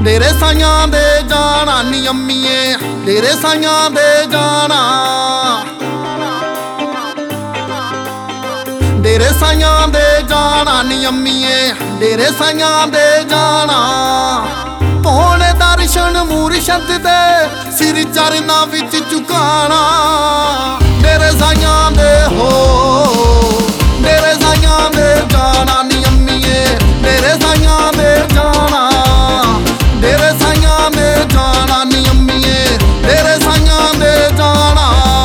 डेरे साइयां दे जाना नी अम्मीए, डेरे साइयां दे जाना, डेरे साइयां दे जाना नी अम्मीए, डेरे साइयां दे जाना। पौने दर्शन मुर्शद दे सिर चरना विच झुकाना। डेरे साइयां दे हो, डेरे साइयां दे जाना नी अम्मीए, डेरे साइयां दे जाना, डेरे साइयां दे जाना नी अम्मीए, डेरे साइयां दे जाना।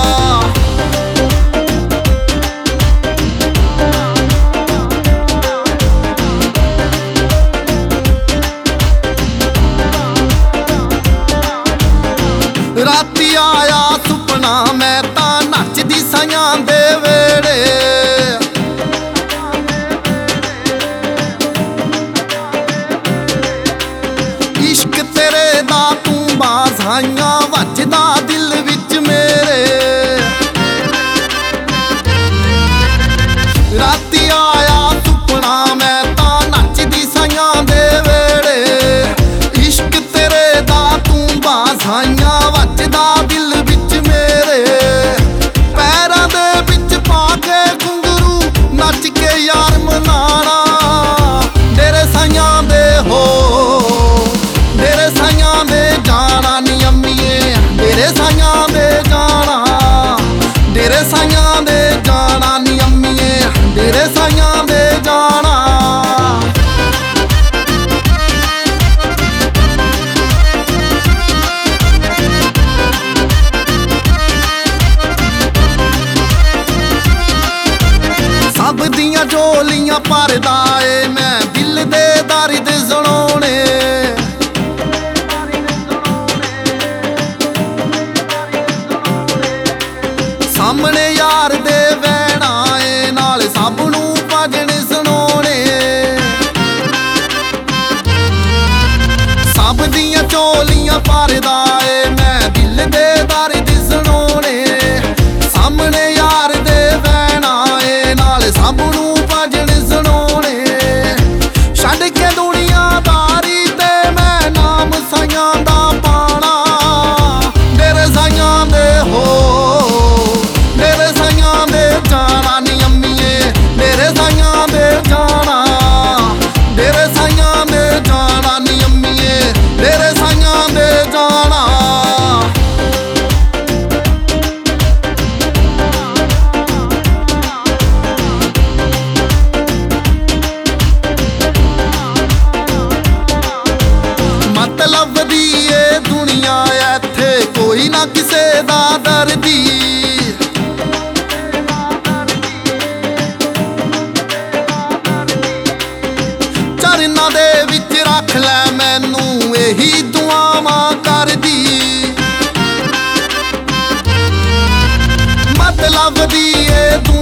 राती आया सुपना मैं तां नचदी साइयां दे वेड़े, इश्क तेरे दा तू बाज़ाइयां वजदा दिल विच मेरे। राती आया सुपना मैं तां नचदी साइयां दे वेड़े, इश्क तेरे दा तू बाज़ाइयां वजदा दिल विच मेरे। पैरां दे विच पा के घुंघरू नच के यार मनाना। डेरे साइयां दे हो, डेरे साइयां दे जाना नी अम्मीए, डेरे साइयां दे जाना, डेरे साइयां दे जाना नी अम्मीए, डेरे साइयां दे जाना। सब दियां झोलियां भरदा ए मैं दिल दे दर्द सुनाने। सामने यार दे वैणा ए नाल सब नूं भजन सुनाने। सब दियां झोलियां भरदा ए मैं दिल दे दर्द सुनाने। सामने यार दे वैणा ए नाल सब नूं भजन सुनाने। छड्ड के दुनियादारी ते मैं नाम साइयां दा पाना। डेरे साइयां दे हो, डेरे साइयां दे जाना नी अम्मीए, डेरे साइयां दे जाना, डेरे साइयां दे जाना नी अम्मीए, डेरे साइयां दे जाना। मतलब दी ए दुनिया इत्थे कोई ना किसे दा दर्दी। चरना दे विच रख लै मैनू यही दुआवां करदी। मतलब दी ए